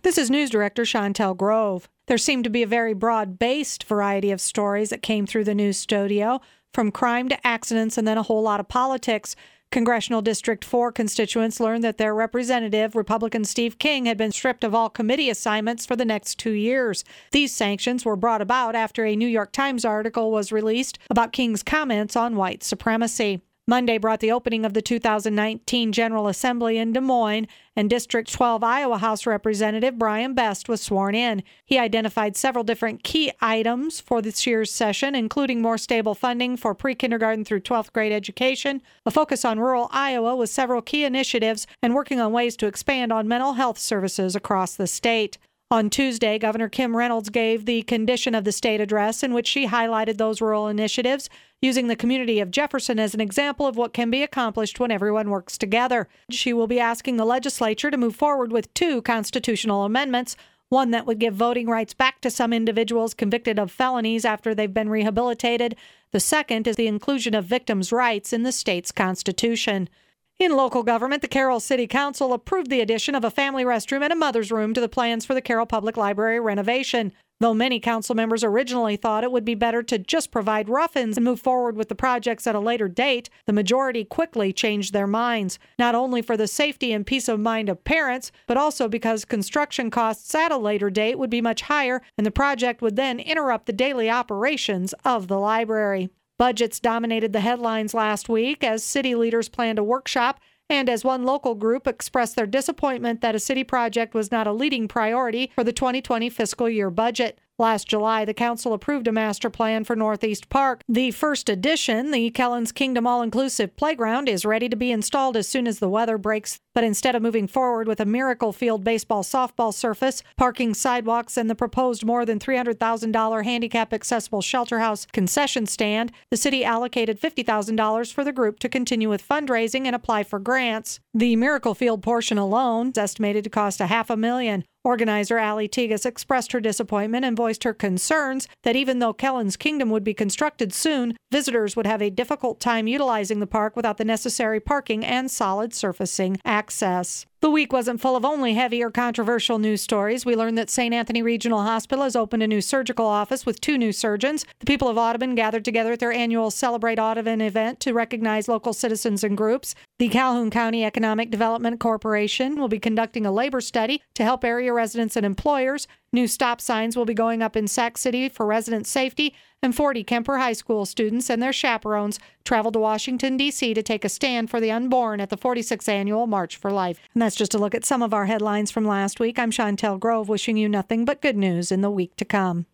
This is News Director Chantel Grove. There seemed to be a very broad-based variety of stories that came through the news studio, from crime to accidents and then a whole lot of politics. Congressional District 4 constituents learned that their representative, Republican Steve King, had been stripped of all committee assignments for the next 2 years. These sanctions were brought about after a New York Times article was released about King's comments on white supremacy. Monday brought the opening of the 2019 General Assembly in Des Moines, and District 12 Iowa House Representative Brian Best was sworn in. He identified several different key items for this year's session, including more stable funding for pre-kindergarten through 12th grade education, a focus on rural Iowa with several key initiatives, and working on ways to expand on mental health services across the state. On Tuesday, Governor Kim Reynolds gave the Condition of the State address in which she highlighted those rural initiatives, using the community of Jefferson as an example of what can be accomplished when everyone works together. She will be asking the legislature to move forward with 2 constitutional amendments, one that would give voting rights back to some individuals convicted of felonies after they've been rehabilitated. The second is the inclusion of victims' rights in the state's constitution. In local government, the Carroll City Council approved the addition of a family restroom and a mother's room to the plans for the Carroll Public Library renovation. Though many council members originally thought it would be better to just provide rough-ins and move forward with the projects at a later date, the majority quickly changed their minds, not only for the safety and peace of mind of parents, but also because construction costs at a later date would be much higher, and the project would then interrupt the daily operations of the library. Budgets dominated the headlines last week as city leaders planned a workshop and as one local group expressed their disappointment that a city project was not a leading priority for the 2020 fiscal year budget. Last July, the council approved a master plan for Northeast Park. The first edition, the Kellen's Kingdom All-Inclusive Playground, is ready to be installed as soon as the weather breaks. But instead of moving forward with a Miracle Field baseball-softball surface, parking sidewalks, and the proposed more than $300,000 handicap-accessible shelter house concession stand, the city allocated $50,000 for the group to continue with fundraising and apply for grants. The Miracle Field portion alone is estimated to cost $500,000. Organizer Allie Tegas expressed her disappointment and voiced her concerns that even though Kellen's Kingdom would be constructed soon, visitors would have a difficult time utilizing the park without the necessary parking and solid surfacing access. The week wasn't full of only heavy or controversial news stories. We learned that St. Anthony Regional Hospital has opened a new surgical office with 2 new surgeons. The people of Audubon gathered together at their annual Celebrate Audubon event to recognize local citizens and groups. The Calhoun County Economic Development Corporation will be conducting a labor study to help area residents and employers. New stop signs will be going up in Sac City for resident safety, and 40 Kemper High School students and their chaperones traveled to Washington, D.C. to take a stand for the unborn at the 46th Annual March for Life. And that's just a look at some of our headlines from last week. I'm Chantel Grove, wishing you nothing but good news in the week to come.